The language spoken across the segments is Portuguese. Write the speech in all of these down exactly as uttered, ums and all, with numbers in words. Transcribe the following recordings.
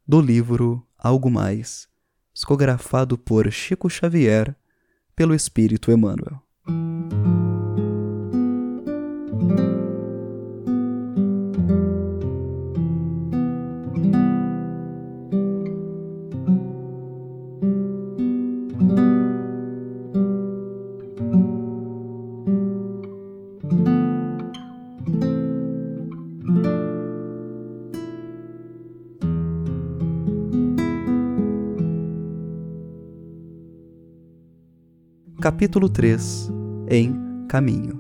do livro Algo Mais, psicografado por Chico Xavier, pelo Espírito Emmanuel. Capítulo três. Em Caminho.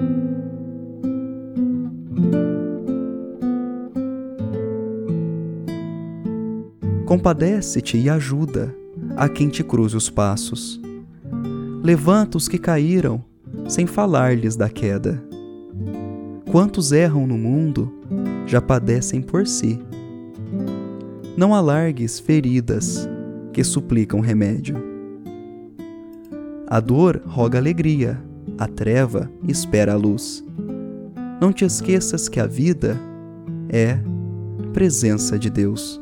Compadece-te e ajuda a quem te cruze os passos. Levanta os que caíram, sem falar-lhes da queda. Quantos erram no mundo, já padecem por si. Não alargues feridas que suplicam remédio. A dor roga alegria, a treva espera a luz. Não te esqueças que a vida é presença de Deus.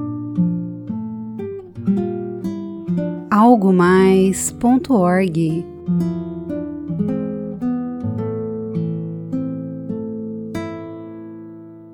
algo mais ponto org